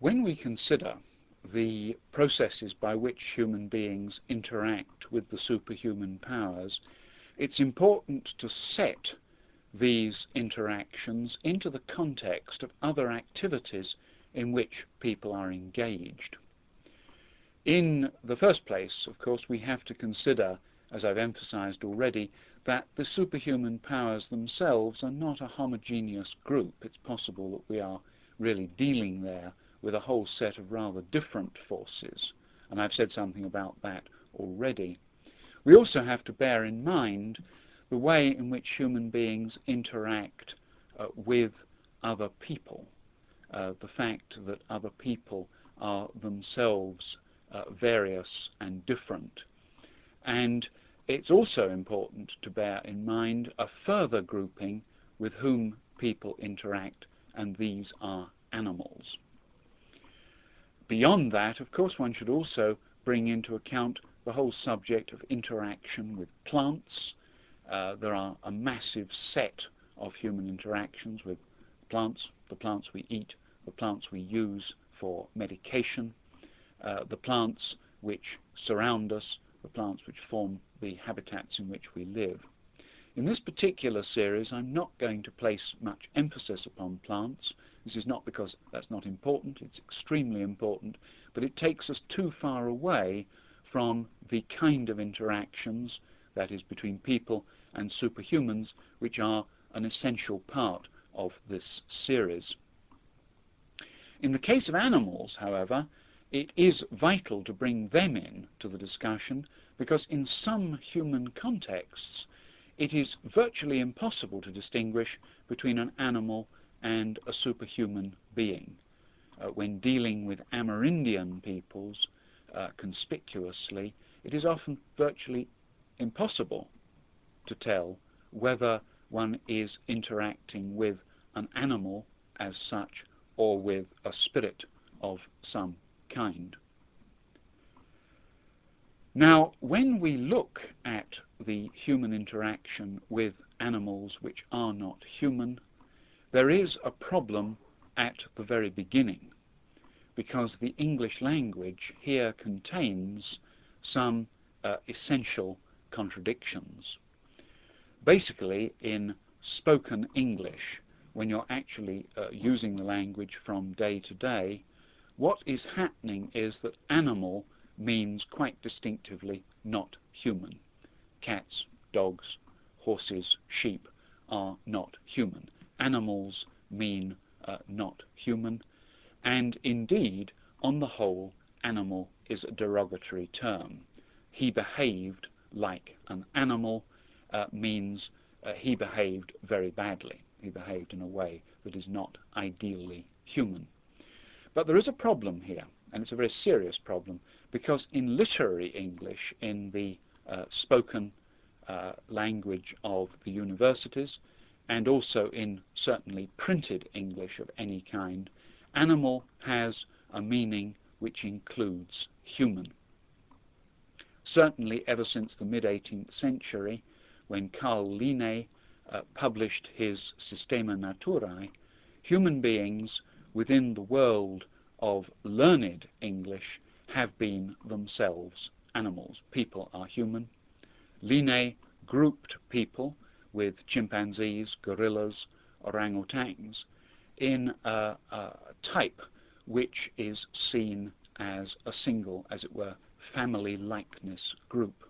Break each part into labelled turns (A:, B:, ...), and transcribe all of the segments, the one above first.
A: When we consider the processes by which human beings interact with the superhuman powers, it's important to set these interactions into the context of other activities in which people are engaged. In the first place, of course, we have to consider, as I've emphasized already, that the superhuman powers themselves are not a homogeneous group. It's possible that we are really dealing there with a whole set of rather different forces, and I've said something about that already. We also have to bear in mind the way in which human beings interact with other people, the fact that other people are themselves various and different. And it's also important to bear in mind a further grouping with whom people interact, and these are animals. Beyond that, of course, one should also bring into account the whole subject of interaction with plants. There are a massive set of human interactions with plants, the plants we eat, the plants we use for medication, the plants which surround us, the plants which form the habitats in which we live. In this particular series, I'm not going to place much emphasis upon plants. This is not because that's not important, it's extremely important, but it takes us too far away from the kind of interactions, that is, between people and superhumans, which are an essential part of this series. In the case of animals, however, it is vital to bring them in to the discussion, because in some human contexts it is virtually impossible to distinguish between an animal and a superhuman being. When dealing with Amerindian peoples conspicuously, it is often virtually impossible to tell whether one is interacting with an animal as such or with a spirit of some kind. Now, when we look at the human interaction with animals which are not human, there is a problem at the very beginning, because the English language here contains some essential contradictions. Basically, in spoken English, when you're actually using the language from day to day, what is happening is that animal means quite distinctively not human. Cats, dogs, horses, sheep are not human. Animals mean not human, and indeed, on the whole, animal is a derogatory term. He behaved like an animal means he behaved very badly. He behaved in a way that is not ideally human. But there is a problem here, and it's a very serious problem, because in literary English, in the spoken language of the universities, and also in certainly printed English of any kind, animal has a meaning which includes human. Certainly ever since the mid-18th century, when Carl Linné published his Systema Naturae, human beings within the world of learned English have been themselves animals. People are human. Linné grouped people with chimpanzees, gorillas, orangutans in a type which is seen as a single, as it were, family likeness group.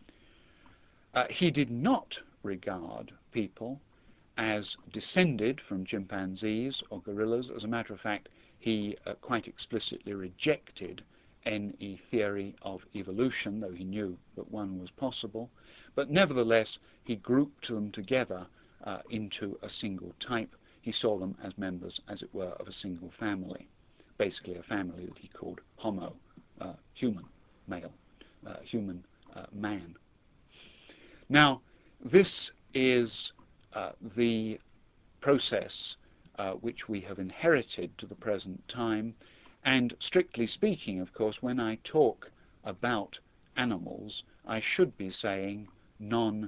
A: He did not regard people as descended from chimpanzees or gorillas. As a matter of fact, he quite explicitly rejected any theory of evolution, though he knew that one was possible. But nevertheless, he grouped them together into a single type. He saw them as members, as it were, of a single family, basically a family that he called Homo, human, male, human, man. Now, this is the process which we have inherited to the present time, and strictly speaking, of course, when I talk about animals, I should be saying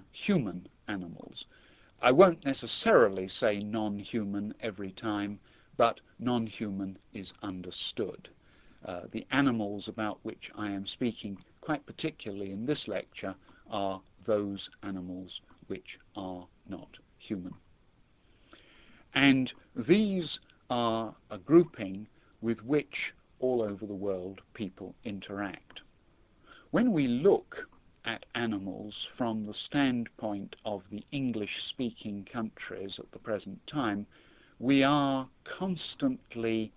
A: non-human animals. I won't necessarily say non-human every time, but non-human is understood. The animals about which I am speaking quite particularly in this lecture are those animals which are not human. And these are a grouping with which all over the world people interact. When we look at animals from the standpoint of the English-speaking countries at the present time, we are constantly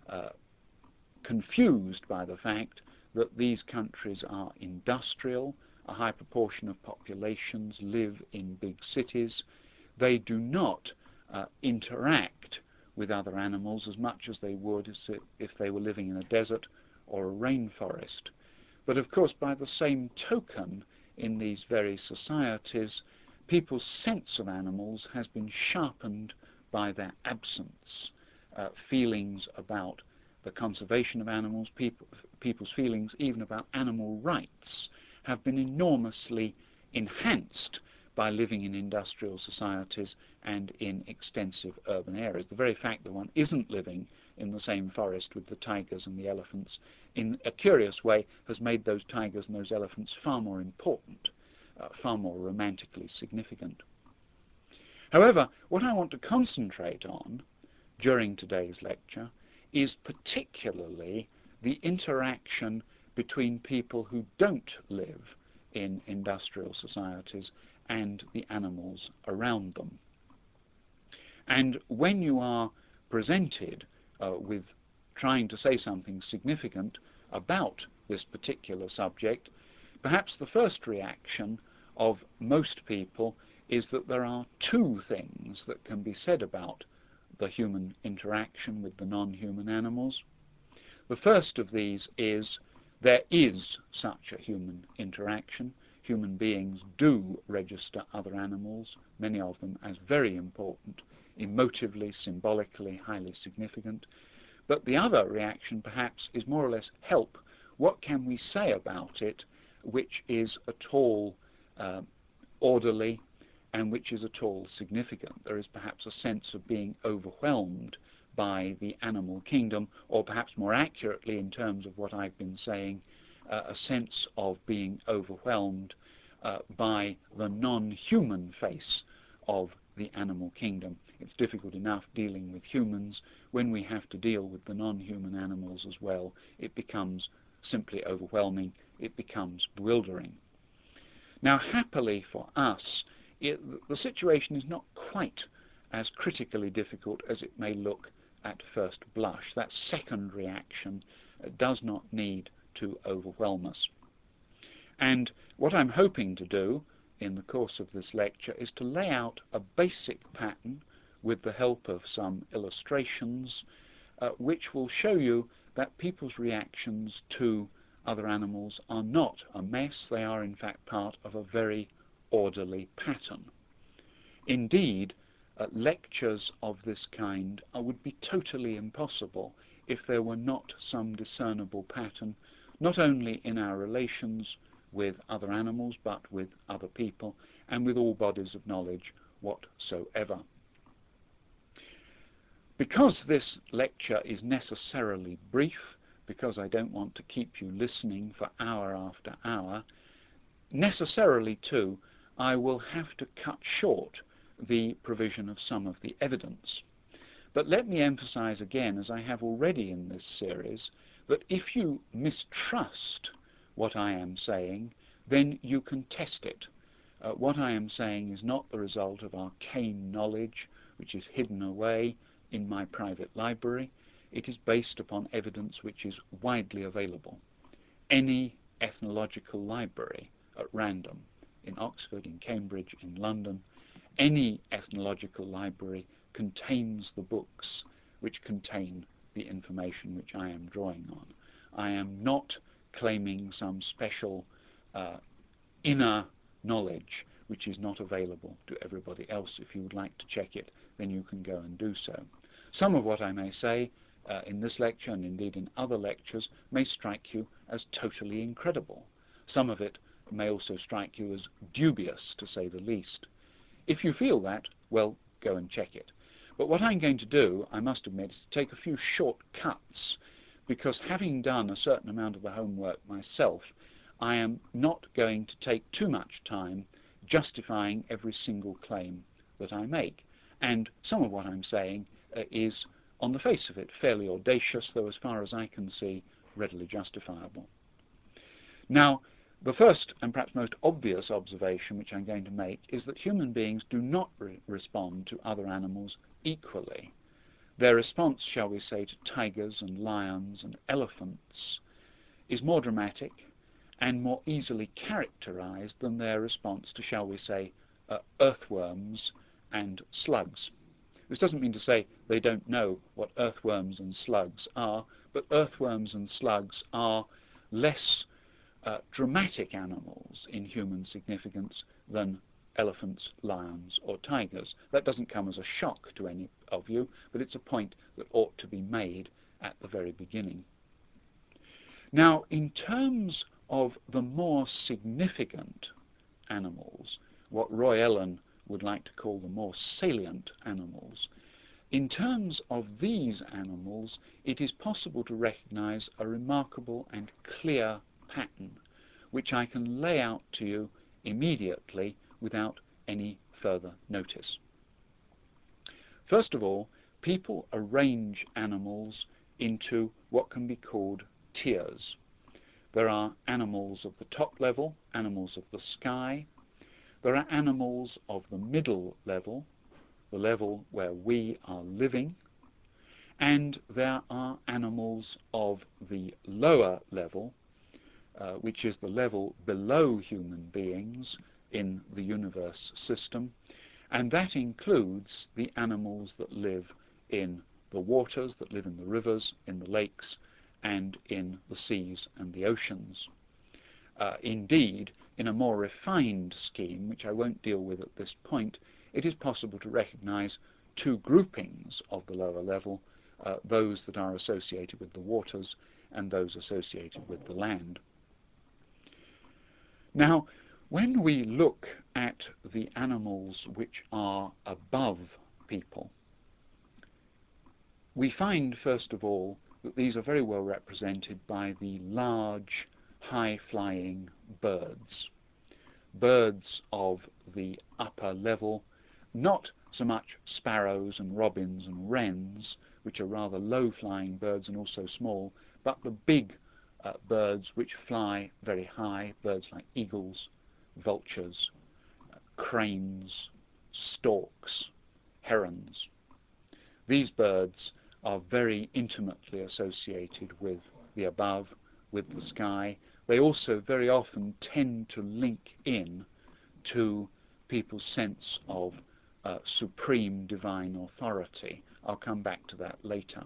A: confused by the fact that these countries are industrial, a high proportion of populations live in big cities. They do not interact with other animals as much as they would if they were living in a desert or a rainforest. But of course, by the same token, in these very societies, people's sense of animals has been sharpened by their absence. Feelings about the conservation of animals, people's feelings even about animal rights have been enormously enhanced by living in industrial societies and in extensive urban areas. The very fact that one isn't living in the same forest with the tigers and the elephants, in a curious way, has made those tigers and those elephants far more important, far more romantically significant. However, what I want to concentrate on during today's lecture is particularly the interaction between people who don't live in industrial societies and the animals around them. And when you are presented with trying to say something significant about this particular subject, perhaps the first reaction of most people is that there are two things that can be said about the human interaction with the non-human animals. The first of these is there is such a human interaction. Human beings do register other animals, many of them as very important, emotively, symbolically, highly significant. But the other reaction perhaps is more or less help. What can we say about it which is at all orderly and which is at all significant? There is perhaps a sense of being overwhelmed by the animal kingdom, or perhaps more accurately in terms of what I've been saying, a sense of being overwhelmed by the non-human face of the animal kingdom. It's difficult enough dealing with humans. When we have to deal with the non-human animals as well, it becomes simply overwhelming. It becomes bewildering. Now, happily for us, the situation is not quite as critically difficult as it may look at first blush. That second reaction does not need to overwhelm us. And what I'm hoping to do in the course of this lecture is to lay out a basic pattern with the help of some illustrations which will show you that people's reactions to other animals are not a mess. They are in fact part of a very orderly pattern. Indeed, lectures of this kind would be totally impossible if there were not some discernible pattern, not only in our relations with other animals, but with other people, and with all bodies of knowledge whatsoever. Because this lecture is necessarily brief, because I don't want to keep you listening for hour after hour, necessarily too, I will have to cut short the provision of some of the evidence. But let me emphasize again, as I have already in this series, that if you mistrust what I am saying, then you can test it. What I am saying is not the result of arcane knowledge, which is hidden away in my private library. It is based upon evidence which is widely available. Any ethnological library at random, in Oxford, in Cambridge, in London, any ethnological library contains the books which contain the information which I am drawing on. I am not claiming some special inner knowledge which is not available to everybody else. If you would like to check it, then you can go and do so. Some of what I may say in this lecture, and indeed in other lectures, may strike you as totally incredible. Some of it may also strike you as dubious, to say the least. If you feel that, well, go and check it. But what I'm going to do, I must admit, is to take a few short cuts, because having done a certain amount of the homework myself, I am not going to take too much time justifying every single claim that I make. And some of what I'm saying is, on the face of it, fairly audacious, though as far as I can see, readily justifiable. Now, the first and perhaps most obvious observation which I'm going to make is that human beings do not respond to other animals equally. Their response, shall we say, to tigers and lions and elephants is more dramatic and more easily characterized than their response to, shall we say, earthworms and slugs. This doesn't mean to say they don't know what earthworms and slugs are, but earthworms and slugs are less dramatic animals in human significance than elephants, lions, or tigers. That doesn't come as a shock to any of you, but it's a point that ought to be made at the very beginning. Now, in terms of the more significant animals, what Roy Ellen would like to call the more salient animals, in terms of these animals, it is possible to recognize a remarkable and clear pattern, which I can lay out to you immediately without any further notice. First of all, people arrange animals into what can be called tiers. There are animals of the top level, animals of the sky. There are animals of the middle level, the level where we are living. And there are animals of the lower level, which is the level below human beings in the universe system, and that includes the animals that live in the waters, that live in the rivers, in the lakes, and in the seas and the oceans. Indeed, in a more refined scheme, which I won't deal with at this point, it is possible to recognize two groupings of the lower level, those that are associated with the waters and those associated with the land. Now, when we look at the animals which are above people, we find, first of all, that these are very well represented by the large, high-flying birds. Birds of the upper level, not so much sparrows and robins and wrens, which are rather low-flying birds and also small, but the big birds which fly very high, birds like eagles, vultures, cranes, storks, herons. These birds are very intimately associated with the above, with the sky. They also very often tend to link in to people's sense of supreme divine authority. I'll come back to that later.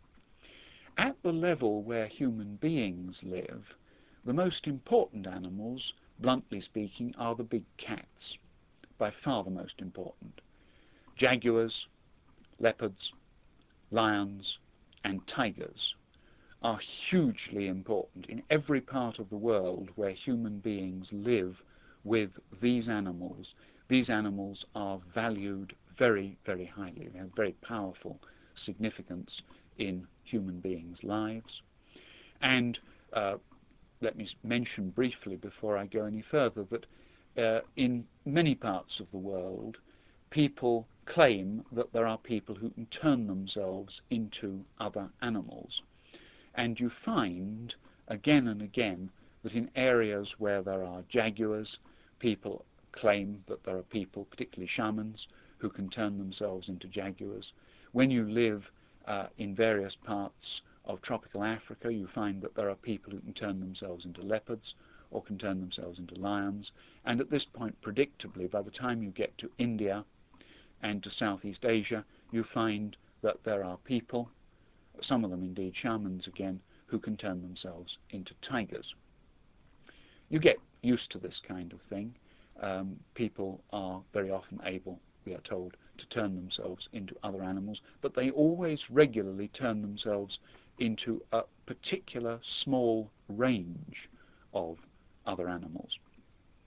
A: At the level where human beings live, the most important animals, bluntly speaking, are the big cats, by far the most important. Jaguars, leopards, lions, and tigers are hugely important in every part of the world where human beings live with these animals. These animals are valued very, very highly. They have very powerful significance in human beings' lives. And let me mention briefly before I go any further that in many parts of the world, people claim that there are people who can turn themselves into other animals. And you find again and again that in areas where there are jaguars, people claim that there are people, particularly shamans, who can turn themselves into jaguars. When you live in various parts of tropical Africa, you find that there are people who can turn themselves into leopards or can turn themselves into lions. And at this point, predictably, by the time you get to India and to Southeast Asia, you find that there are people, some of them indeed shamans again, who can turn themselves into tigers. You get used to this kind of thing. People are very often able, we are told, to turn themselves into other animals, but they always regularly turn themselves into a particular small range of other animals.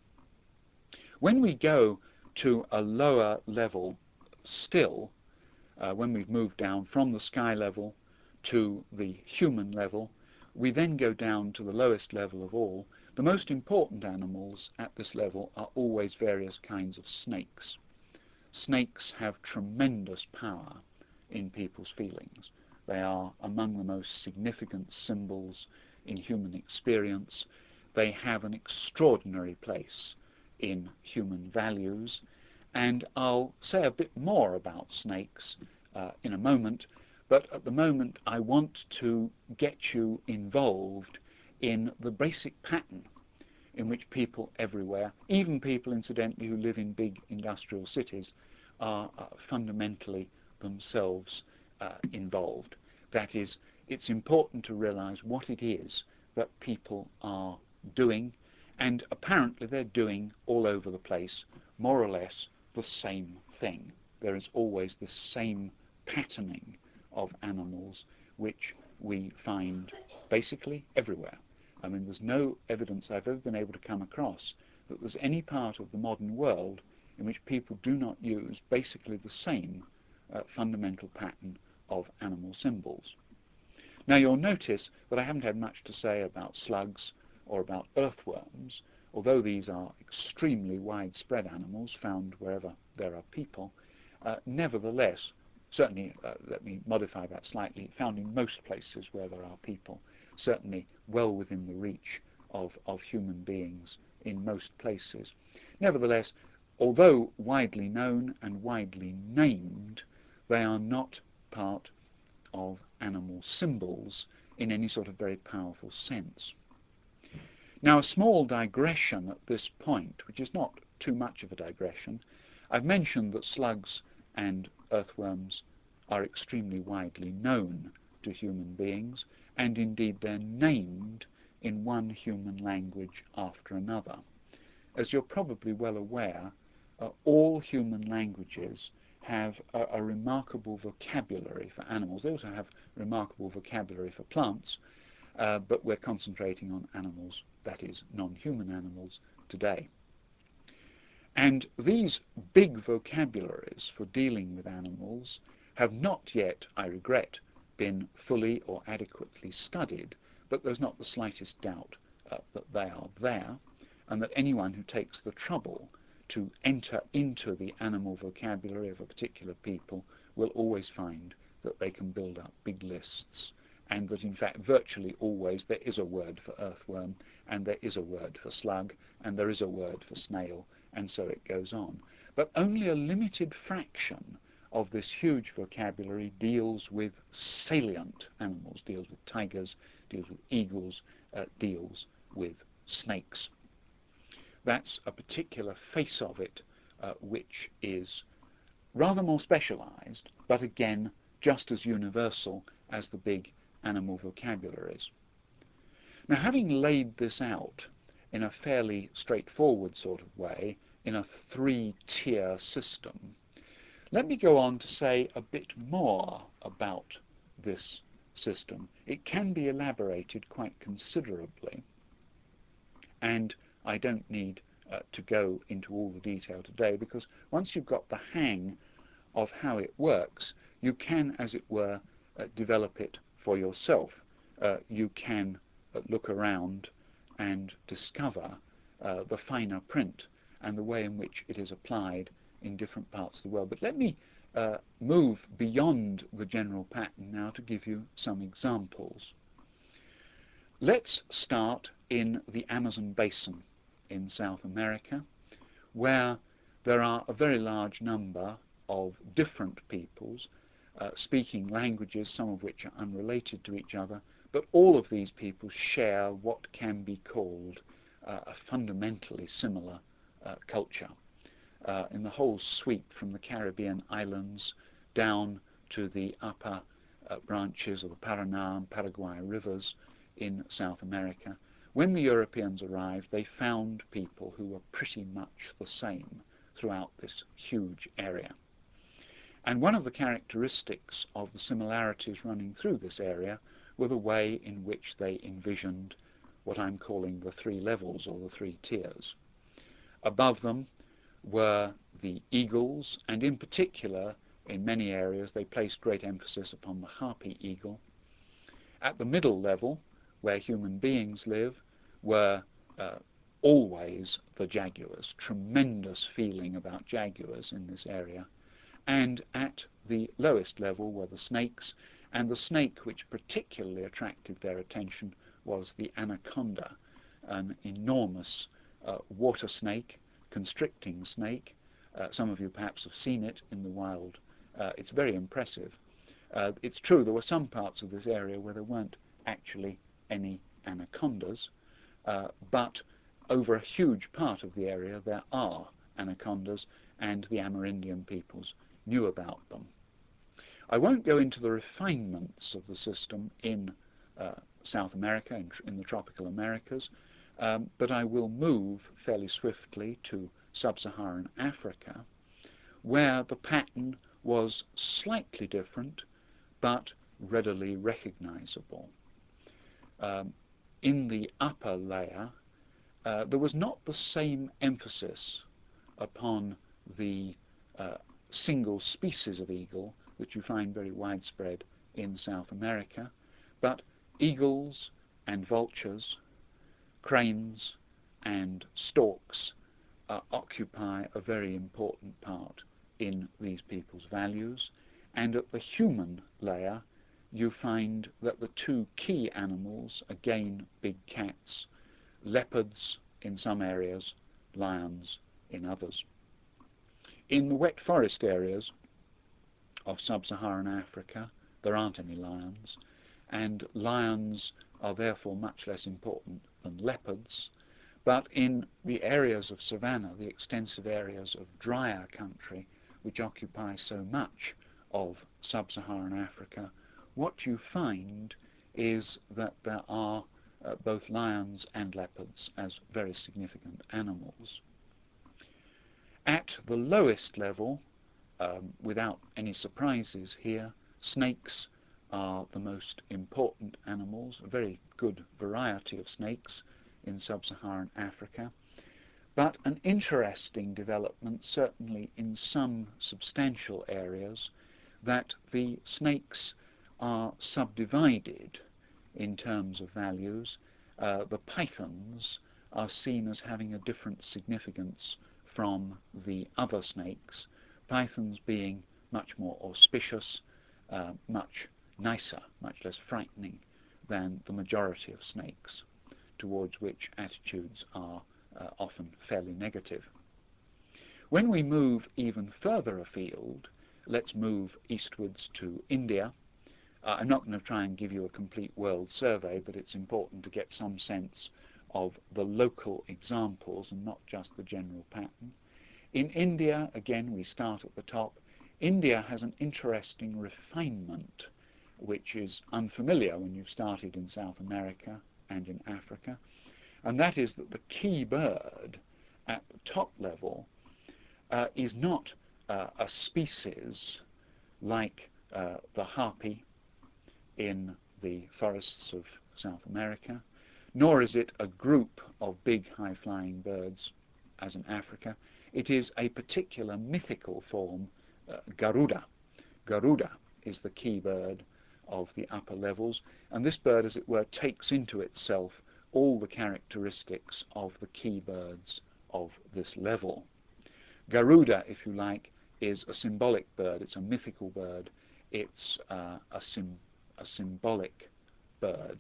A: When we go to a lower level still, when we've moved down from the sky level to the human level, we then go down to the lowest level of all. The most important animals at this level are always various kinds of snakes. Snakes have tremendous power in people's feelings. They are among the most significant symbols in human experience. They have an extraordinary place in human values. And I'll say a bit more about snakes in a moment, but at the moment I want to get you involved in the basic pattern in which people everywhere, even people incidentally who live in big industrial cities, are fundamentally themselves involved. That is, it's important to realize what it is that people are doing, and apparently they're doing all over the place more or less the same thing. There is always the same patterning of animals which we find basically everywhere. I mean, there's no evidence I've ever been able to come across that there's any part of the modern world in which people do not use basically the same fundamental pattern of animal symbols. Now you'll notice that I haven't had much to say about slugs or about earthworms, although these are extremely widespread animals found wherever there are people. Nevertheless, certainly, let me modify that slightly, found in most places where there are people, certainly well within the reach of human beings in most places. Nevertheless, although widely known and widely named, they are not part of animal symbols in any sort of very powerful sense. Now, a small digression at this point, which is not too much of a digression. I've mentioned that slugs and earthworms are extremely widely known to human beings, and indeed they're named in one human language after another. As you're probably well aware, all human languages have a remarkable vocabulary for animals. They also have remarkable vocabulary for plants, but we're concentrating on animals, that is, non-human animals, today. And these big vocabularies for dealing with animals have not yet, I regret, been fully or adequately studied, but there's not the slightest doubt that they are there, and that anyone who takes the trouble to enter into the animal vocabulary of a particular people will always find that they can build up big lists, and that in fact virtually always there is a word for earthworm, and there is a word for slug, and there is a word for snail, and so it goes on. But only a limited fraction of this huge vocabulary deals with salient animals, deals with tigers, deals with eagles, deals with snakes. That's a particular face of it which is rather more specialized, but again just as universal as the big animal vocabularies. Now, having laid this out in a fairly straightforward sort of way, in a three-tier system, let me go on to say a bit more about this system. It can be elaborated quite considerably, and I don't need to go into all the detail today, because once you've got the hang of how it works, you can, as it were, develop it for yourself. You can look around and discover the finer print and the way in which it is applied in different parts of the world. But let me move beyond the general pattern now to give you some examples. Let's start in the Amazon basin in South America, where there are a very large number of different peoples speaking languages, some of which are unrelated to each other, but all of these peoples share what can be called a fundamentally similar culture. In the whole sweep from the Caribbean islands down to the upper branches of the Paraná and Paraguay rivers in South America, when the Europeans arrived, they found people who were pretty much the same throughout this huge area. And one of the characteristics of the similarities running through this area were the way in which they envisioned what I'm calling the three levels or the three tiers. Above them were the eagles, and in particular in many areas they placed great emphasis upon the harpy eagle. At the middle level, where human beings live, were always the jaguars, tremendous feeling about jaguars in this area. And at the lowest level were the snakes, and the snake which particularly attracted their attention was the anaconda, an enormous water snake, constricting snake. Some of you perhaps have seen it in the wild. It's very impressive. It's true there were some parts of this area where there weren't actually any anacondas, but over a huge part of the area there are anacondas, and the Amerindian peoples knew about them. I won't go into the refinements of the system in South America, in the tropical Americas, but I will move fairly swiftly to sub-Saharan Africa, where the pattern was slightly different, but readily recognizable. In the upper layer, there was not the same emphasis upon the single species of eagle that you find very widespread in South America, but eagles and vultures, cranes and storks occupy a very important part in these people's values. And at the human layer, you find that the two key animals, again big cats, leopards in some areas, lions in others. In the wet forest areas of sub-Saharan Africa, there aren't any lions, and lions are therefore much less important than leopards. But in the areas of savanna, the extensive areas of drier country, which occupy so much of sub-Saharan Africa, what you find is that there are both lions and leopards as very significant animals. At the lowest level, without any surprises here, snakes are the most important animals, a very good variety of snakes in sub-Saharan Africa. But an interesting development, certainly in some substantial areas, that the snakes are subdivided in terms of values. The pythons are seen as having a different significance from the other snakes, pythons being much more auspicious, much nicer, much less frightening than the majority of snakes, towards which attitudes are often fairly negative. When we move even further afield, let's move eastwards to India. I'm not going to try and give you a complete world survey, but it's important to get some sense of the local examples and not just the general pattern. In India, again, we start at the top. India has an interesting refinement which is unfamiliar when you've started in South America and in Africa, and that is that the key bird at the top level is not a species like the harpy in the forests of South America, nor is it a group of big high-flying birds as in Africa. It is a particular mythical form, Garuda. Garuda is the key bird of the upper levels, and this bird, as it were, takes into itself all the characteristics of the key birds of this level. Garuda, if you like, is a symbolic bird. It's a mythical bird. It's a symbolic bird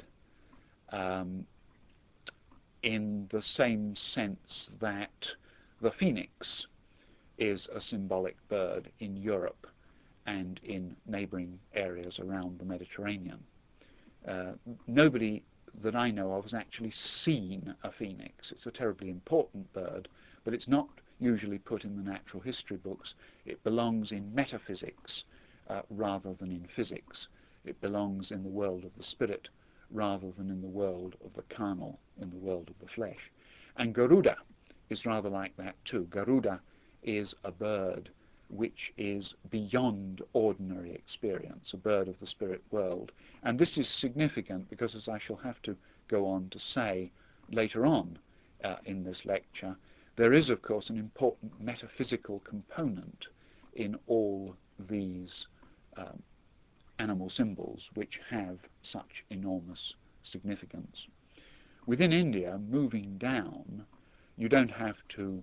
A: in the same sense that the phoenix is a symbolic bird in Europe and in neighbouring areas around the Mediterranean. Nobody that I know of has actually seen a phoenix. It's a terribly important bird, but it's not usually put in the natural history books. It belongs in metaphysics rather than in physics. It belongs in the world of the spirit rather than in the world of the carnal, in the world of the flesh. And Garuda is rather like that too. Garuda is a bird which is beyond ordinary experience, a bird of the spirit world. And this is significant because, as I shall have to go on to say later on in this lecture, there is, of course, an important metaphysical component in all these animal symbols which have such enormous significance. Within India, moving down, you don't have to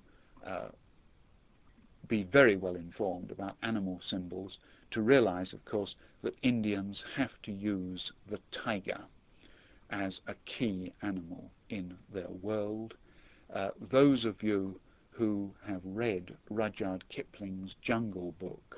A: be very well informed about animal symbols to realize, of course, that Indians have to use the tiger as a key animal in their world. Those of you who have read Rudyard Kipling's Jungle Book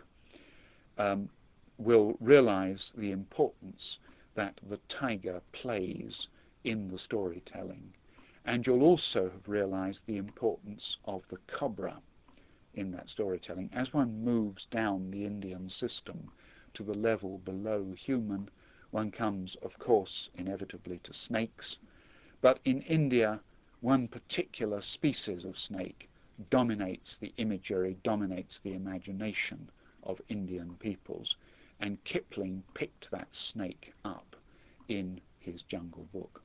A: will realize the importance that the tiger plays in the storytelling. And you'll also have realized the importance of the cobra in that storytelling. As one moves down the Indian system to the level below human, one comes, of course, inevitably to snakes. But in India, one particular species of snake dominates the imagery, dominates the imagination of Indian peoples. And Kipling picked that snake up in his Jungle Book.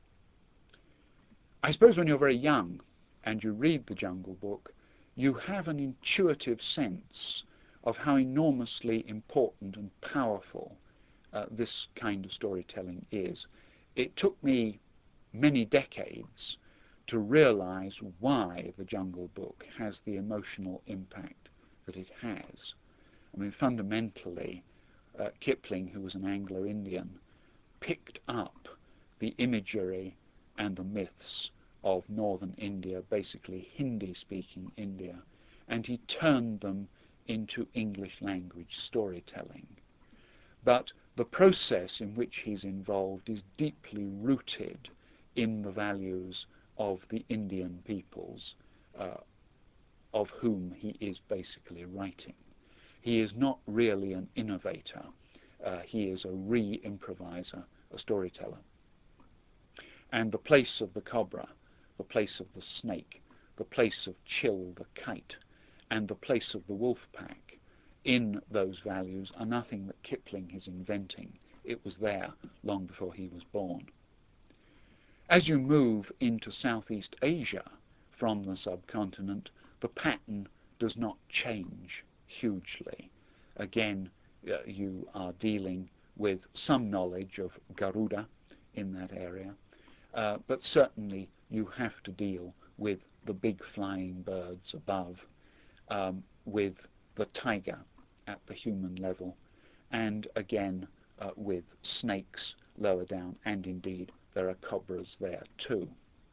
A: I suppose when you're very young and you read the Jungle Book, you have an intuitive sense of how enormously important and powerful this kind of storytelling is. It took me many decades to realize why the Jungle Book has the emotional impact that it has. I mean, fundamentally, Kipling, who was an Anglo-Indian, picked up the imagery and the myths of northern India, basically Hindi-speaking India, and he turned them into English language storytelling. But the process in which he's involved is deeply rooted in the values of the Indian peoples of whom he is basically writing. He is not really an innovator. He is a re-improviser, a storyteller. And the place of the cobra, the place of the snake, the place of Chil the kite, and the place of the wolf pack in those values are nothing that Kipling is inventing. It was there long before he was born. As you move into Southeast Asia from the subcontinent, the pattern does not change hugely. Again, you are dealing with some knowledge of Garuda in that area, but certainly you have to deal with the big flying birds above, with the tiger at the human level, and again with snakes lower down, and indeed there are cobras there too.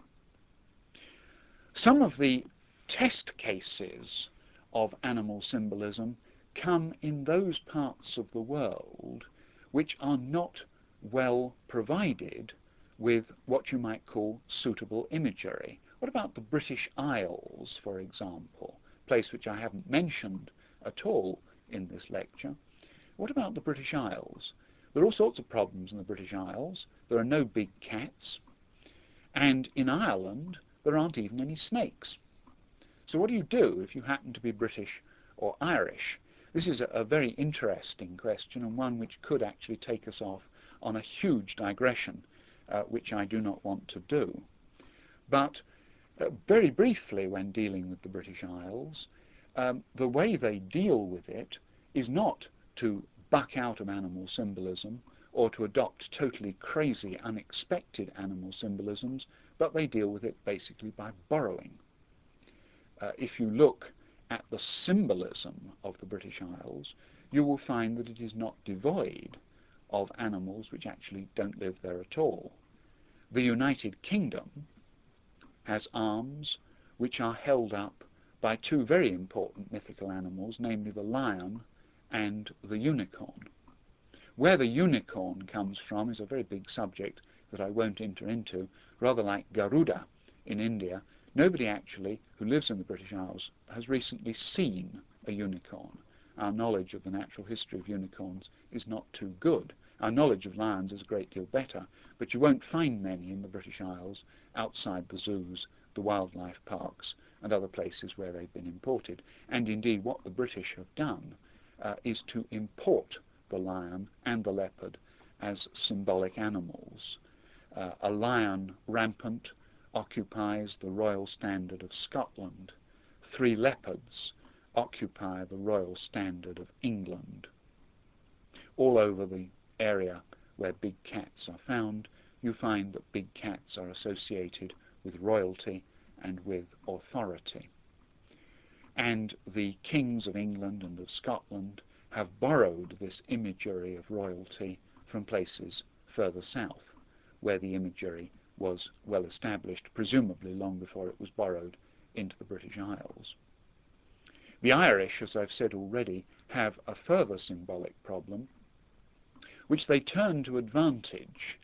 A: Some of the test cases of animal symbolism come in those parts of the world which are not well provided with what you might call suitable imagery. What about the British Isles, for example, a place which I haven't mentioned at all in this lecture? What about the British Isles? There are all sorts of problems in the British Isles. There are no big cats. And in Ireland, there aren't even any snakes. So what do you do if you happen to be British or Irish? This is a very interesting question, and one which could actually take us off on a huge digression, which I do not want to do. But very briefly, when dealing with the British Isles, the way they deal with it is not to buck out of animal symbolism or to adopt totally crazy, unexpected animal symbolisms, but they deal with it basically by borrowing. If you look at the symbolism of the British Isles, you will find that it is not devoid of animals which actually don't live there at all. The United Kingdom has arms which are held up by two very important mythical animals, namely the lion and the unicorn. Where the unicorn comes from is a very big subject that I won't enter into. Rather like Garuda in India, nobody actually who lives in the British Isles has recently seen a unicorn. Our knowledge of the natural history of unicorns is not too good. Our knowledge of lions is a great deal better, but you won't find many in the British Isles outside the zoos, the wildlife parks, and other places where they've been imported. And indeed, what the British have done is to import the lion and the leopard as symbolic animals. A lion rampant occupies the royal standard of Scotland. 3 leopards occupy the royal standard of England. All over the area where big cats are found, you find that big cats are associated with royalty and with authority. And the kings of England and of Scotland have borrowed this imagery of royalty from places further south, where the imagery was well established, presumably long before it was borrowed into the British Isles. The Irish, as I've said already, have a further symbolic problem, which they turn to advantage,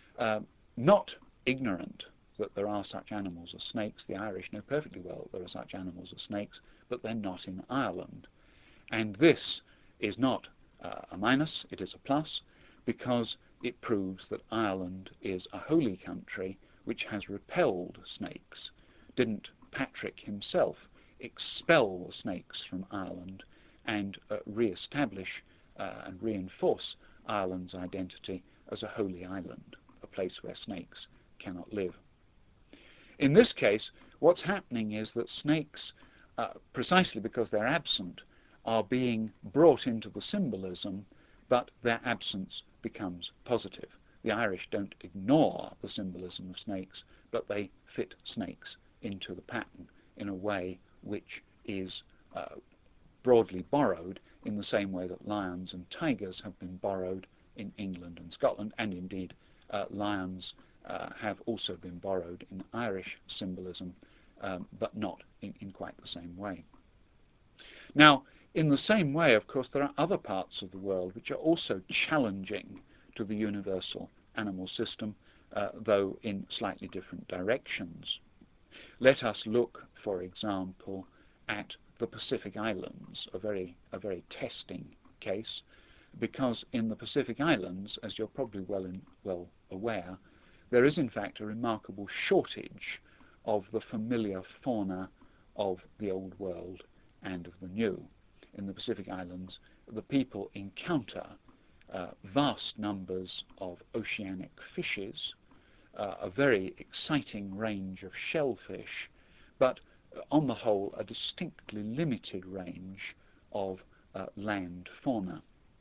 A: not ignorant that there are such animals as snakes. The Irish know perfectly well that there are such animals as snakes, but they're not in Ireland. And this is not a minus, it is a plus, because it proves that Ireland is a holy country which has repelled snakes. Didn't Patrick himself expel the snakes from Ireland and re-establish and reinforce Ireland's identity as a holy island, a place where snakes cannot live? In this case, what's happening is that snakes, precisely because they're absent, are being brought into the symbolism, but their absence becomes positive. The Irish don't ignore the symbolism of snakes, but they fit snakes into the pattern in a way which is broadly borrowed, in the same way that lions and tigers have been borrowed in England and Scotland, and indeed lions have also been borrowed in Irish symbolism, but not in quite the same way. Now, in the same way, of course, there are other parts of the world which are also challenging to the universal animal system, though in slightly different directions. Let us look, for example, at the Pacific Islands, a very testing case, because in the Pacific Islands, as you're probably well aware, there is in fact a remarkable shortage of the familiar fauna of the Old World and of the New. In the Pacific Islands, the people encounter vast numbers of oceanic fishes, a very exciting range of shellfish, but on the whole a distinctly limited range of land fauna.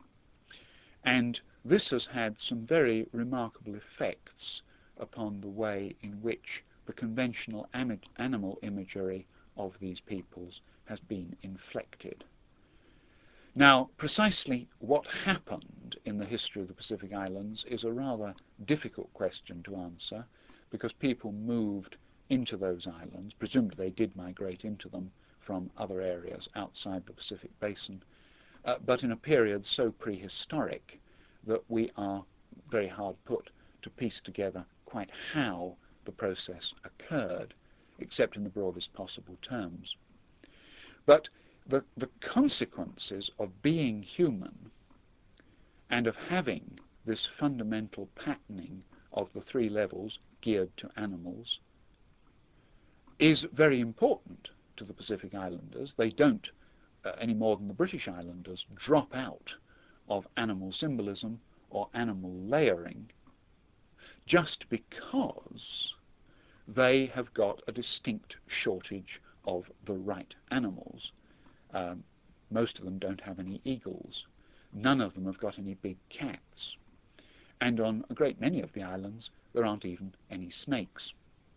A: And this has had some very remarkable effects upon the way in which the conventional animal imagery of these peoples has been inflected. Now, precisely what happened in the history of the Pacific Islands is a rather difficult question to answer, because people moved into those islands, presumably they did migrate into them from other areas outside the Pacific Basin, but in a period so prehistoric that we are very hard put to piece together quite how the process occurred, except in the broadest possible terms. But the consequences of being human and of having this fundamental patterning of the three levels geared to animals is very important to the Pacific Islanders. They don't, any more than the British Islanders, drop out of animal symbolism or animal layering just because they have got a distinct shortage of the right animals. Most of them don't have any eagles. None of them have got any big cats. And on a great many of the islands, there aren't even any snakes.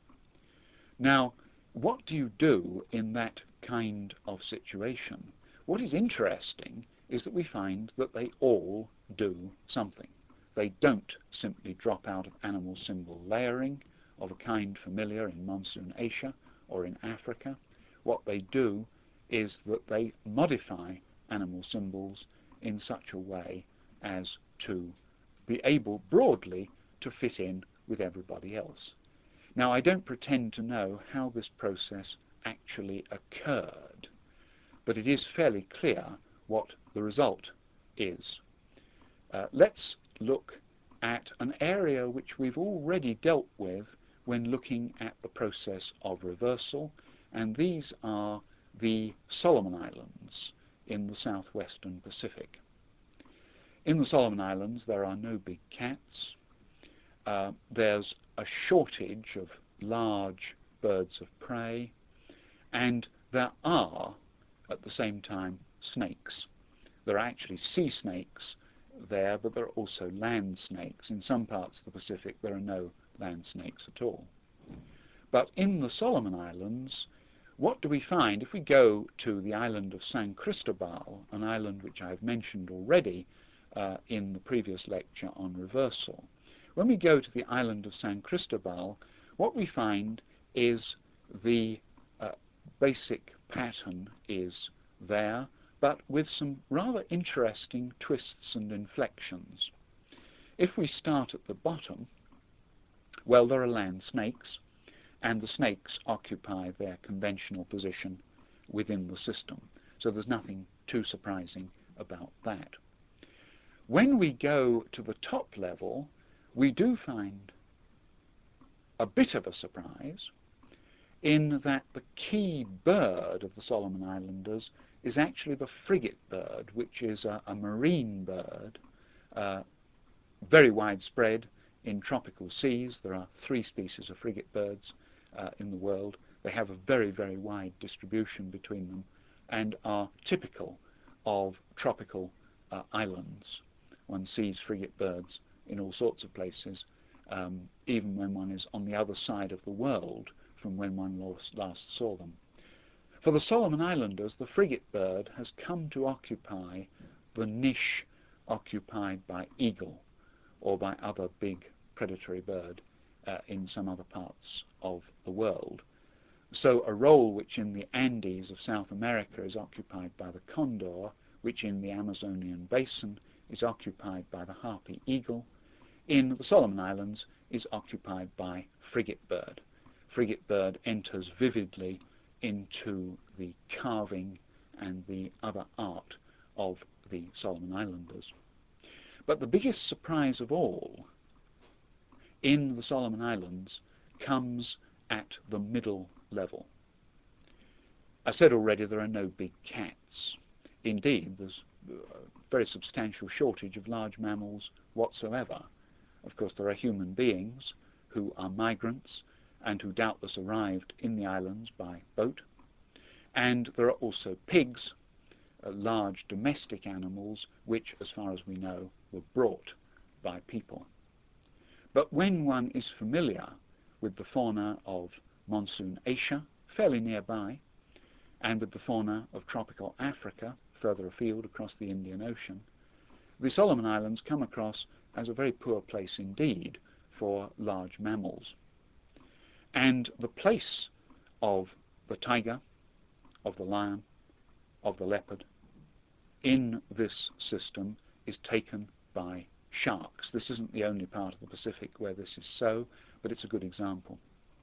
A: Now, what do you do in that kind of situation? What is interesting is that we find that they all do something. They don't simply drop out of animal symbol layering of a kind familiar in monsoon Asia or in Africa. What they do is that they modify animal symbols in such a way as to be able broadly to fit in with everybody else. Now, I don't pretend to know how this process actually occurred, but it is fairly clear what the result is. Let's look at an area which we've already dealt with when looking at the process of reversal, and these are the Solomon Islands in the southwestern Pacific. In the Solomon Islands there are no big cats. There's a shortage of large birds of prey, and there are at the same time snakes. There are actually sea snakes there, but there are also land snakes. In some parts of the Pacific there are no land snakes at all. But in the Solomon Islands, what do we find? If we go to the island of San Cristobal, an island which I've mentioned already in the previous lecture on reversal, when we go to the island of San Cristobal, what we find is the basic pattern is there, but with some rather interesting twists and inflections. If we start at the bottom, well, there are land snakes, and the snakes occupy their conventional position within the system. So there's nothing too surprising about that. When we go to the top level, we do find a bit of a surprise in that the key bird of the Solomon Islanders is actually the frigate bird, which is a marine bird, very widespread in tropical seas. There are 3 species of frigate birds in the world. They have a very, very wide distribution between them and are typical of tropical islands. One sees frigate birds in all sorts of places, even when one is on the other side of the world from when one last saw them. For the Solomon Islanders, the frigate bird has come to occupy the niche occupied by eagle or by other big predatory bird in some other parts of the world. So a role which in the Andes of South America is occupied by the condor, which in the Amazonian basin is occupied by the harpy eagle, in the Solomon Islands is occupied by frigate bird. Frigate bird enters vividly into the carving and the other art of the Solomon Islanders. But the biggest surprise of all in the Solomon Islands comes at the middle level. I said already there are no big cats. Indeed, there's a very substantial shortage of large mammals whatsoever. Of course, there are human beings who are migrants and who doubtless arrived in the islands by boat. And there are also pigs, large domestic animals, which, as far as we know, were brought by people. But when one is familiar with the fauna of monsoon Asia, fairly nearby, and with the fauna of tropical Africa, further afield across the Indian Ocean, the Solomon Islands come across as a very poor place indeed for large mammals. And the place of the tiger, of the lion, of the leopard in this system is taken by sharks. This isn't the only part of the Pacific where this is so, but it's a good example.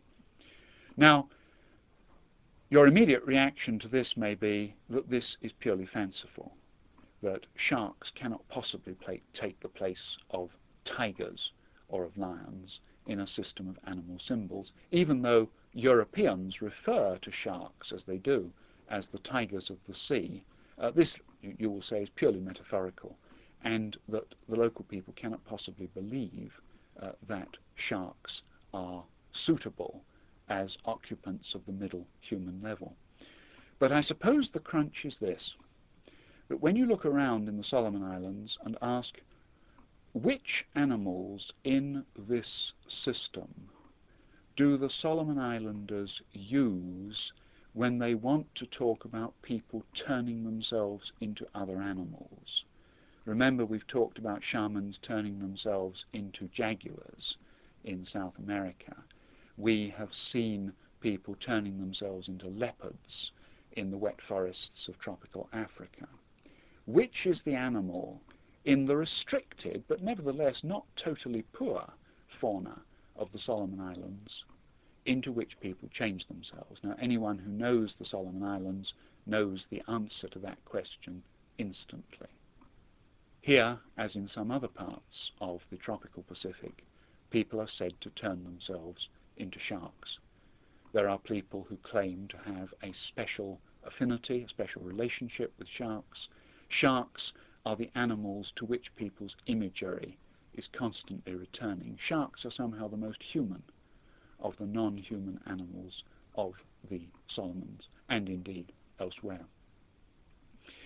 A: Now, your immediate reaction to this may be that this is purely fanciful, that sharks cannot possibly take the place of tigers or of lions in a system of animal symbols, even though Europeans refer to sharks, as they do, as the tigers of the sea. This, you will say, is purely metaphorical, and that the local people cannot possibly believe that sharks are suitable as occupants of the middle human level. But I suppose the crunch is this, that when you look around in the Solomon Islands and ask which animals in this system do the Solomon Islanders use when they want to talk about people turning themselves into other animals? Remember, we've talked about shamans turning themselves into jaguars in South America. We have seen people turning themselves into leopards in the wet forests of tropical Africa. Which is the animal in the restricted, but nevertheless not totally poor, fauna of the Solomon Islands into which people change themselves? Now, anyone who knows the Solomon Islands knows the answer to that question instantly. Here, as in some other parts of the tropical Pacific, people are said to turn themselves into sharks. There are people who claim to have a special affinity, a special relationship with sharks. Sharks are the animals to which people's imagery is constantly returning. Sharks are somehow the most human of the non-human animals of the Solomons, and indeed elsewhere.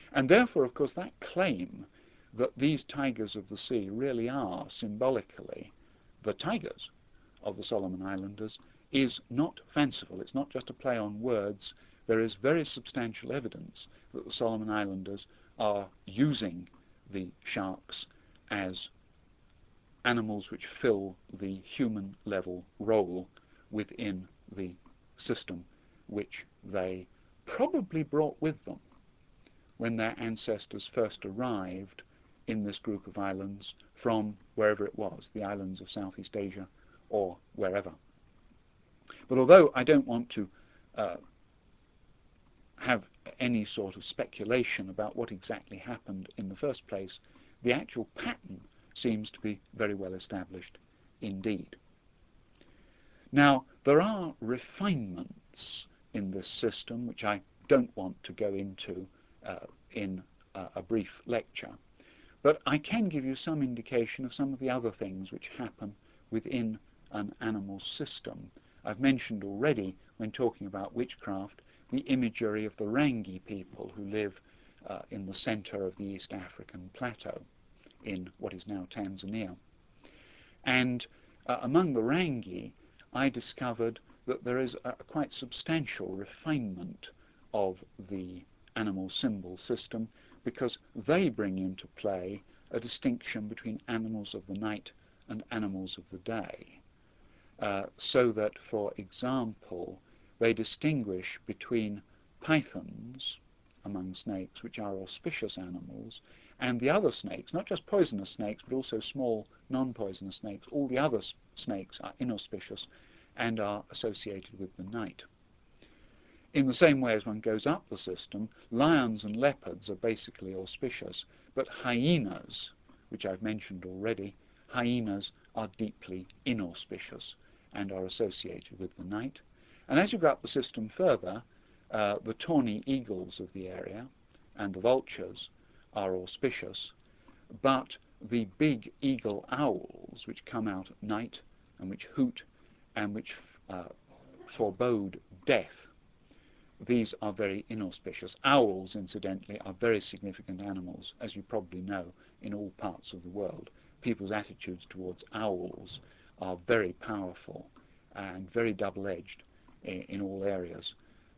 A: And therefore, of course, that claim that these tigers of the sea really are symbolically the tigers of the Solomon Islanders is not fanciful. It's not just a play on words. There is very substantial evidence that the Solomon Islanders are using the sharks as animals which fill the human level role within the system which they probably brought with them when their ancestors first arrived in this group of islands from wherever it was, the islands of Southeast Asia or wherever. But although I don't want to have any sort of speculation about what exactly happened in the first place, the actual pattern seems to be very well established indeed. Now, there are refinements in this system which I don't want to go into in a brief lecture, but I can give you some indication of some of the other things which happen within an animal system. I've mentioned already, when talking about witchcraft, the imagery of the Rangi people who live in the center of the East African plateau in what is now Tanzania. And among the Rangi, I discovered that there is a quite substantial refinement of the animal symbol system, because they bring into play a distinction between animals of the night and animals of the day. So that, for example, they distinguish between pythons among snakes, which are auspicious animals, and the other snakes, not just poisonous snakes, but also small non-poisonous snakes. All the other snakes are inauspicious and are associated with the night. In the same way as one goes up the system, lions and leopards are basically auspicious, but hyenas, which I've mentioned already, hyenas are deeply inauspicious and are associated with the night. And as you go up the system further, the tawny eagles of the area and the vultures are auspicious, but the big eagle owls, which come out at night and which hoot and which forebode death, these are very inauspicious. Owls, incidentally, are very significant animals, as you probably know, in all parts of the world. People's attitudes towards owls are very powerful and very double-edged in all areas.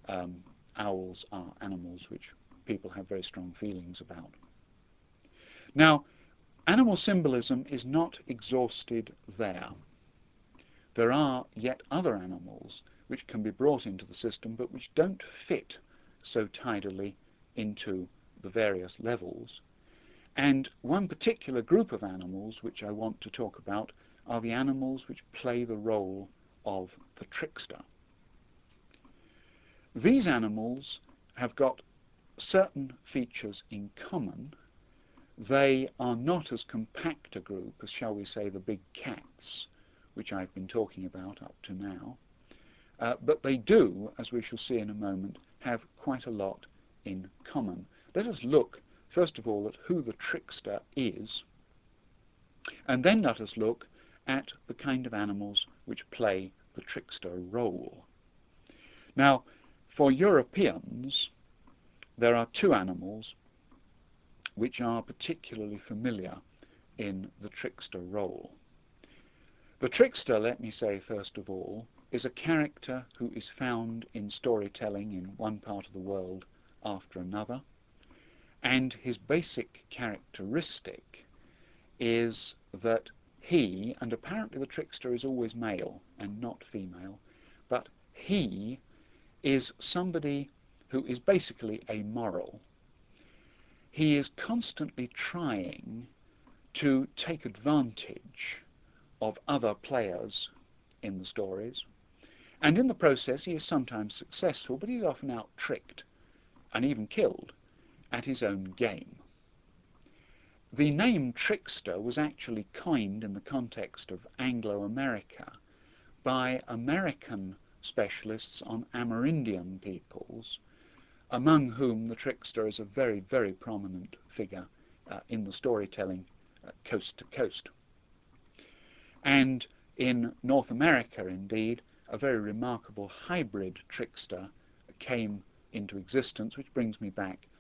A: Owls are animals which people have very strong feelings about. Now, animal symbolism is not exhausted there. There are yet other animals which can be brought into the system, but which don't fit so tidily into the various levels. And one particular group of animals which I want to talk about are the animals which play the role of the trickster. These animals have got certain features in common. They are not as compact a group as, shall we say, the big cats, which I've been talking about up to now. But they do, as we shall see in a moment, have quite a lot in common. Let us look, first of all, at who the trickster is, and then let us look at the kind of animals which play the trickster role. Now, for Europeans, there are two animals which are particularly familiar in the trickster role. The trickster, let me say first of all, is a character who is found in storytelling in one part of the world after another, and his basic characteristic is that he, and apparently the trickster is always male and not female, but he is somebody who is basically amoral. He is constantly trying to take advantage of other players in the stories, and in the process he is sometimes successful, but he's often out-tricked and even killed at his own game. The name trickster was actually coined in the context of Anglo-America by American specialists on Amerindian peoples, among whom the trickster is a very, very prominent figure in the storytelling coast to coast. And in North America, indeed, a very remarkable hybrid trickster came into existence, which brings me back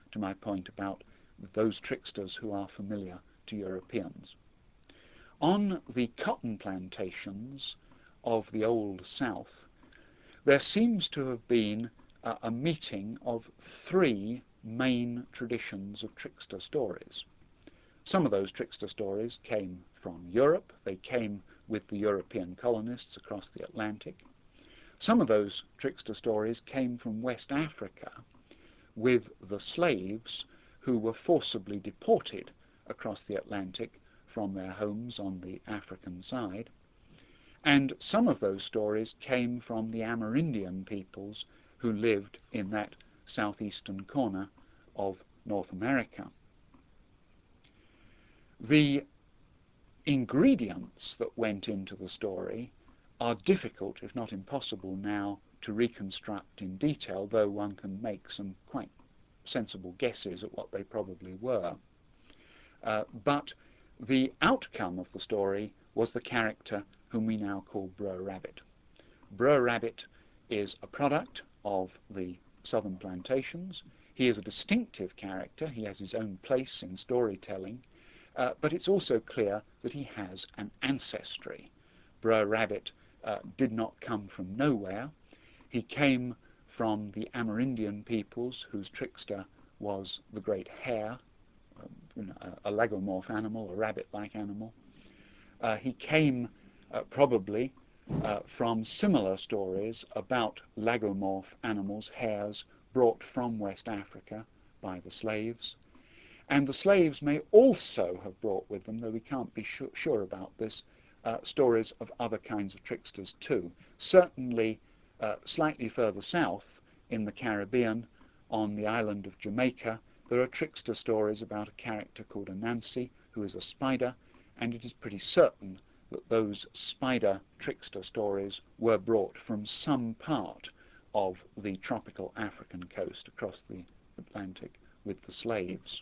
A: to my point about those tricksters who are familiar to Europeans. On the cotton plantations of the Old South, there seems to have been a meeting of three main traditions of trickster stories. Some of those trickster stories came from Europe. They came with the European colonists across the Atlantic. Some of those trickster stories came from West Africa with the slaves who were forcibly deported across the Atlantic from their homes on the African side. And some of those stories came from the Amerindian peoples who lived in that southeastern corner of North America. The ingredients that went into the story are difficult, if not impossible, now to reconstruct in detail, though one can make some quite sensible guesses at what they probably were. But the outcome of the story was the character whom we now call Brer Rabbit. Brer Rabbit is a product of the southern plantations. He is a distinctive character. He has his own place in storytelling. But it's also clear that he has an ancestry. Brer Rabbit did not come from nowhere. He came from the Amerindian peoples whose trickster was the great hare, a lagomorph animal, a rabbit-like animal. He came probably from similar stories about lagomorph animals, hares, brought from West Africa by the slaves. And the slaves may also have brought with them, though we can't be sure about this, stories of other kinds of tricksters too. Certainly slightly further south in the Caribbean, on the island of Jamaica, there are trickster stories about a character called Anansi, who is a spider, and it is pretty certain that those spider trickster stories were brought from some part of the tropical African coast across the Atlantic with the slaves.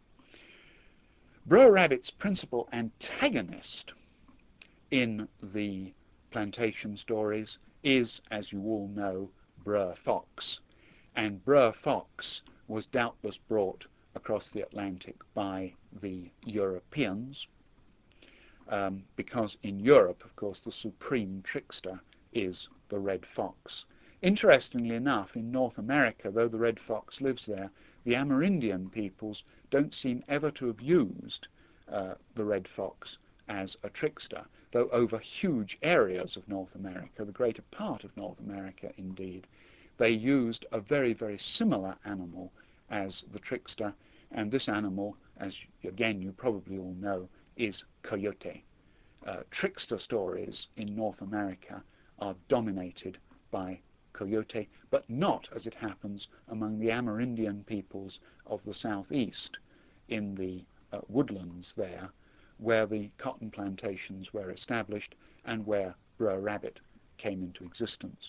A: Brer Rabbit's principal antagonist in the plantation stories is, as you all know, Brer Fox. And Brer Fox was doubtless brought across the Atlantic by the Europeans, because in Europe, of course, the supreme trickster is the red fox. Interestingly enough, in North America, though the red fox lives there, the Amerindian peoples don't seem ever to have used the red fox as a trickster, though over huge areas of North America, the greater part of North America indeed, they used a very, very similar animal as the trickster, and this animal, as again you probably all know, is coyote. Trickster stories in North America are dominated by coyote, but not, as it happens, among the Amerindian peoples of the southeast in the woodlands there, where the cotton plantations were established and where Brer Rabbit came into existence.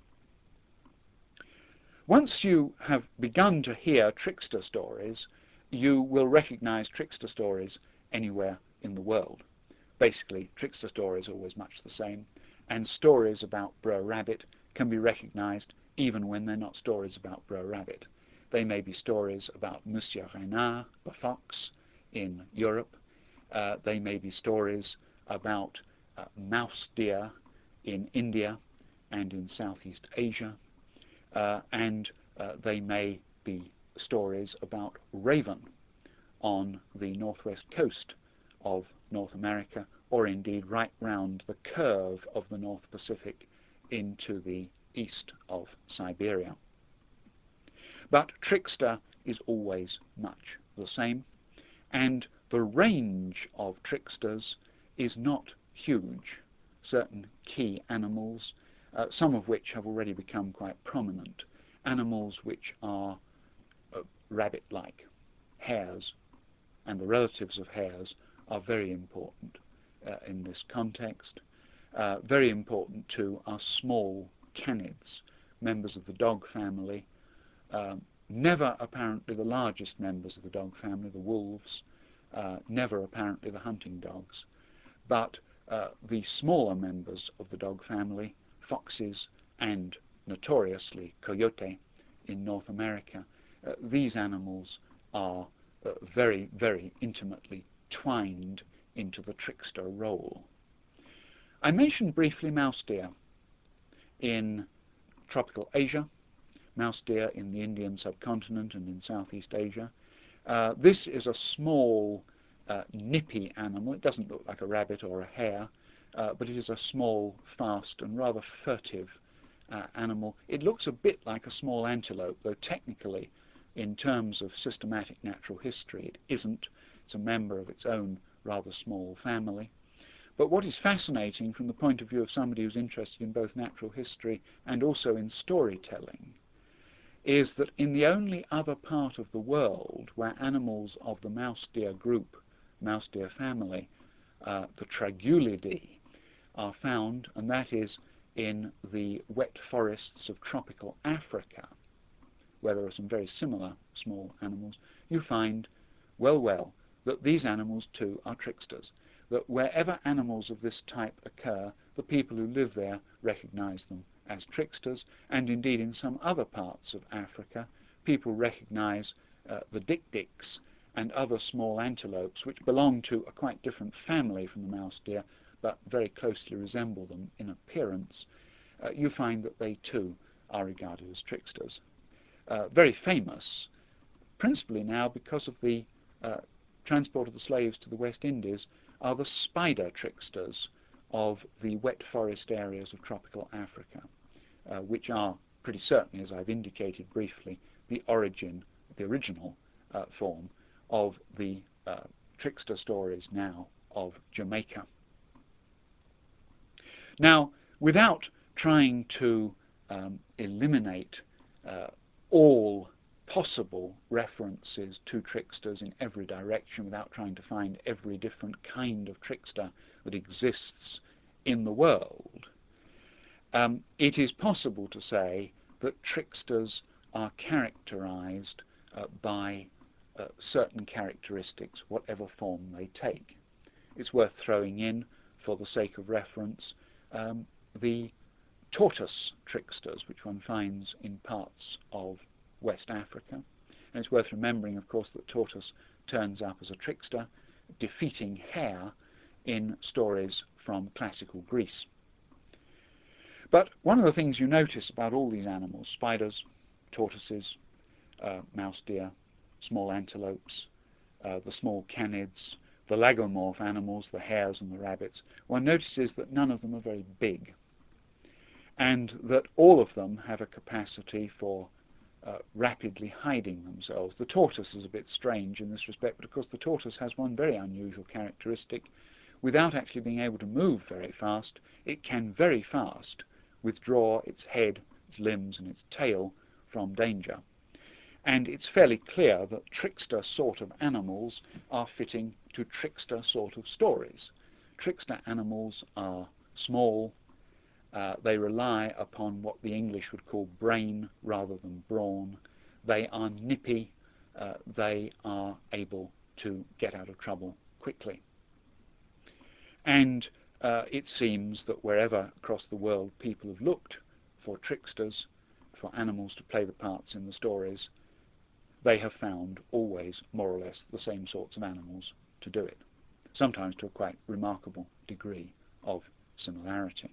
A: Once you have begun to hear trickster stories, you will recognize trickster stories anywhere in the world. Basically, trickster stories are always much the same, and stories about Brer Rabbit can be recognized even when they're not stories about Brer Rabbit. They may be stories about Monsieur Renard, the fox, in Europe. They may be stories about mouse deer in India and in Southeast Asia. And they may be stories about raven on the northwest coast of North America, or indeed right round the curve of the North Pacific into the east of Siberia. But trickster is always much the same, and the range of tricksters is not huge. Certain key animals, some of which have already become quite prominent, animals which are rabbit-like, hares, and the relatives of hares are very important in this context. Very important too are small canids, members of the dog family, never apparently the largest members of the dog family, the wolves, never apparently the hunting dogs, but the smaller members of the dog family, foxes and notoriously coyote in North America, these animals are very, very intimately twined into the trickster role. I mentioned briefly mouse deer in tropical Asia, mouse deer in the Indian subcontinent and in Southeast Asia. This is a small, nippy animal. It doesn't look like a rabbit or a hare, but it is a small, fast, and rather furtive animal. It looks a bit like a small antelope, though technically, in terms of systematic natural history, it isn't. It's a member of its own rather small family. But what is fascinating from the point of view of somebody who's interested in both natural history and also in storytelling is that in the only other part of the world where animals of the mouse deer group, mouse deer family, the Tragulidae, are found, and that is in the wet forests of tropical Africa, where there are some very similar small animals, you find, well, that these animals too are tricksters. That wherever animals of this type occur, the people who live there recognize them as tricksters, and indeed in some other parts of Africa, people recognize the dik-diks and other small antelopes, which belong to a quite different family from the mouse deer, but very closely resemble them in appearance. You find that they too are regarded as tricksters. Very famous, principally now because of the transport of the slaves to the West Indies, are the spider tricksters of the wet forest areas of tropical Africa, which are pretty certainly, as I've indicated briefly, the original form of the trickster stories now of Jamaica. Now, without trying to eliminate all possible references to tricksters in every direction, without trying to find every different kind of trickster that exists in the world, it is possible to say that tricksters are characterized by certain characteristics, whatever form they take. It's worth throwing in, for the sake of reference, the tortoise tricksters, which one finds in parts of West Africa. And it's worth remembering, of course, that tortoise turns up as a trickster, defeating hare in stories from classical Greece. But one of the things you notice about all these animals, spiders, tortoises, mouse deer, small antelopes, the small canids, the lagomorph animals, the hares and the rabbits, one notices that none of them are very big, and that all of them have a capacity for rapidly hiding themselves. The tortoise is a bit strange in this respect, but of course the tortoise has one very unusual characteristic. Without actually being able to move very fast, it can very fast withdraw its head, its limbs and its tail from danger. And it's fairly clear that trickster sort of animals are fitting to trickster sort of stories. Trickster animals are small. They rely upon what the English would call brain rather than brawn. They are nippy. They are able to get out of trouble quickly. And it seems that wherever across the world people have looked for tricksters, for animals to play the parts in the stories, they have found always more or less the same sorts of animals to do it, sometimes to a quite remarkable degree of similarity.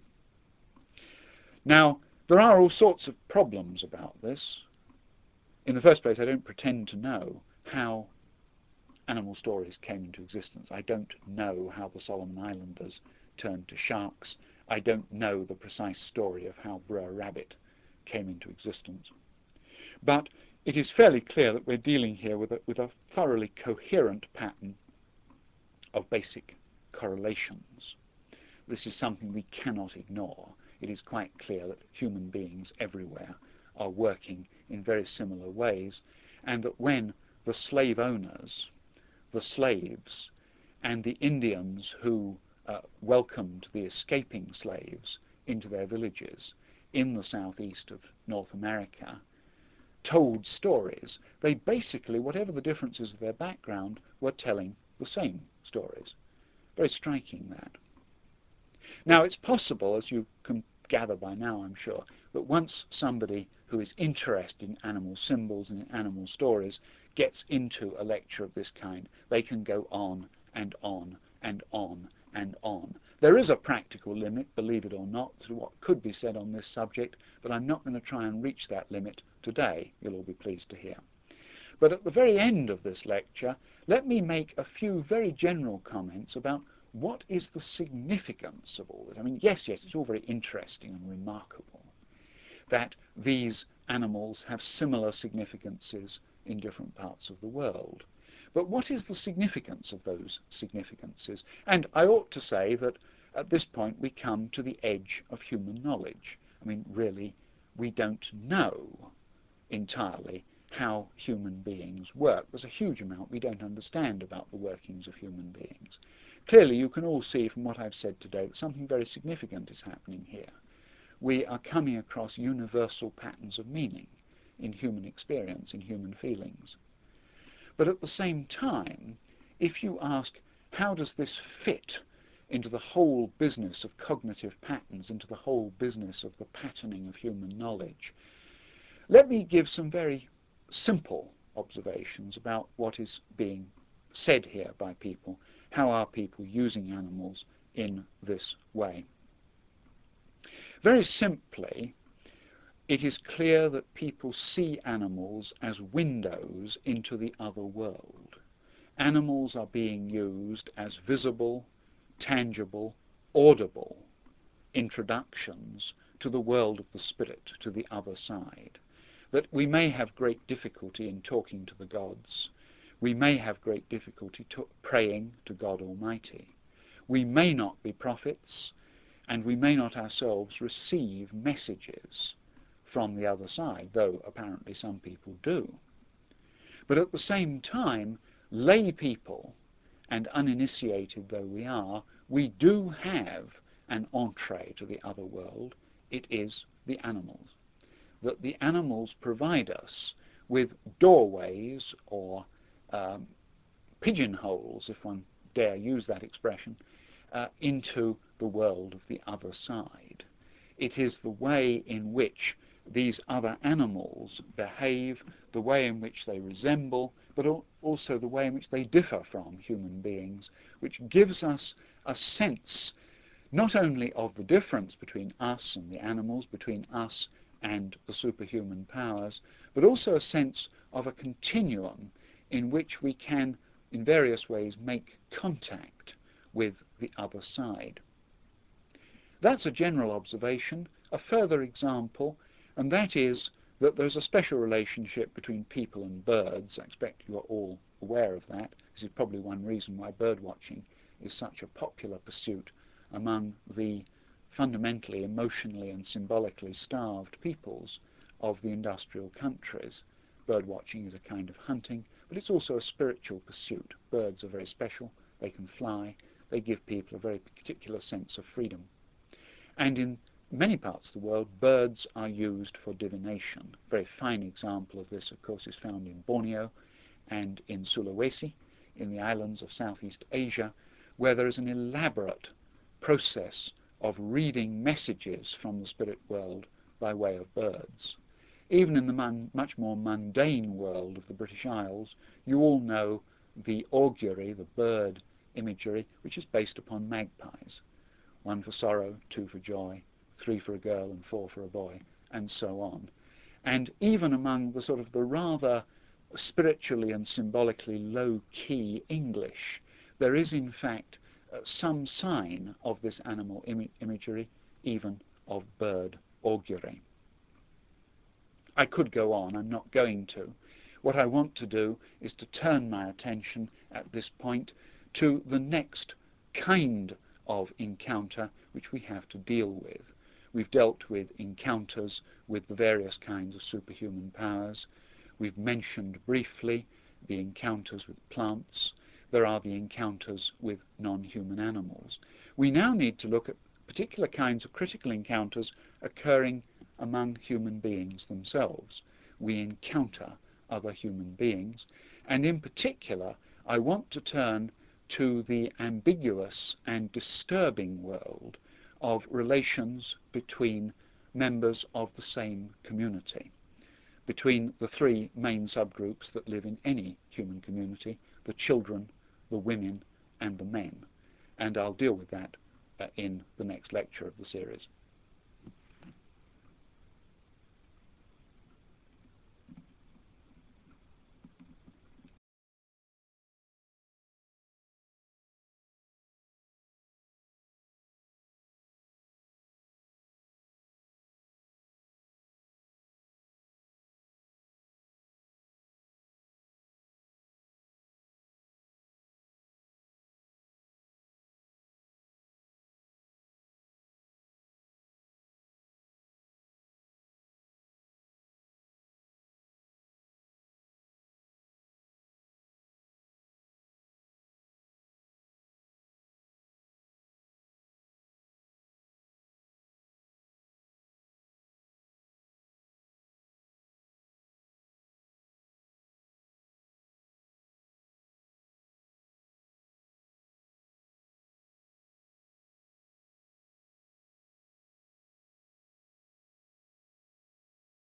A: Now, there are all sorts of problems about this. In the first place, I don't pretend to know how animal stories came into existence. I don't know how the Solomon Islanders turned to sharks. I don't know the precise story of how Brer Rabbit came into existence. But it is fairly clear that we're dealing here with a thoroughly coherent pattern of basic correlations. This is something we cannot ignore. It is quite clear that human beings everywhere are working in very similar ways, and that when the slave owners, the slaves, and the Indians who welcomed the escaping slaves into their villages in the southeast of North America told stories, they basically, whatever the differences of their background, were telling the same stories. Very striking, that. Now, it's possible, as you can gather by now, I'm sure, that once somebody who is interested in animal symbols and in animal stories gets into a lecture of this kind, they can go on and on and on and on. There is a practical limit, believe it or not, to what could be said on this subject, but I'm not going to try and reach that limit today, you'll all be pleased to hear. But at the very end of this lecture, let me make a few very general comments about what is the significance of all this. I mean, yes, it's all very interesting and remarkable that these animals have similar significances in different parts of the world. But what is the significance of those significances? And I ought to say that at this point we come to the edge of human knowledge. I mean, really, we don't know entirely how human beings work. There's a huge amount we don't understand about the workings of human beings. Clearly, you can all see from what I've said today that something very significant is happening here. We are coming across universal patterns of meaning in human experience, in human feelings. But at the same time, if you ask, how does this fit into the whole business of cognitive patterns, into the whole business of the patterning of human knowledge, let me give some very simple observations about what is being said here by people. How are people using animals in this way? Very simply, it is clear that people see animals as windows into the other world. Animals are being used as visible, tangible, audible introductions to the world of the spirit, to the other side. That we may have great difficulty in talking to the gods. We may have great difficulty praying to God Almighty. We may not be prophets, and we may not ourselves receive messages from the other side, though apparently some people do. But at the same time, lay people, and uninitiated though we are, we do have an entree to the other world. It is the animals. That the animals provide us with doorways or pigeonholes, if one dare use that expression, into the world of the other side. It is the way in which these other animals behave, the way in which they resemble, but also the way in which they differ from human beings, which gives us a sense not only of the difference between us and the animals, between us and the superhuman powers, but also a sense of a continuum in which we can, in various ways, make contact with the other side. That's a general observation. A further example, and that is that there's a special relationship between people and birds. I expect you are all aware of that. This is probably one reason why bird watching is such a popular pursuit among the fundamentally, emotionally and symbolically starved peoples of the industrial countries. Bird watching is a kind of hunting, but it's also a spiritual pursuit. Birds are very special. They can fly. They give people a very particular sense of freedom. And in many parts of the world, birds are used for divination. A very fine example of this, of course, is found in Borneo and in Sulawesi, in the islands of Southeast Asia, where there is an elaborate process of reading messages from the spirit world by way of birds. Even in the much more mundane world of the British Isles, you all know the augury, the bird imagery, which is based upon magpies. 1 for sorrow, 2 for joy, 3 for a girl and 4 for a boy, and so on. And even among the sort of the rather spiritually and symbolically low-key English, there is in fact some sign of this animal imagery, even of bird augury. I could go on, I'm not going to. What I want to do is to turn my attention at this point to the next kind of encounter which we have to deal with. We've dealt with encounters with the various kinds of superhuman powers. We've mentioned briefly the encounters with plants. There are the encounters with non-human animals. We now need to look at particular kinds of critical encounters occurring among human beings themselves. We encounter other human beings, and in particular I want to turn to the ambiguous and disturbing world of relations between members of the same community. Between the three main subgroups that live in any human community, the children, the women, and the men. And I'll deal with that in the next lecture of the series.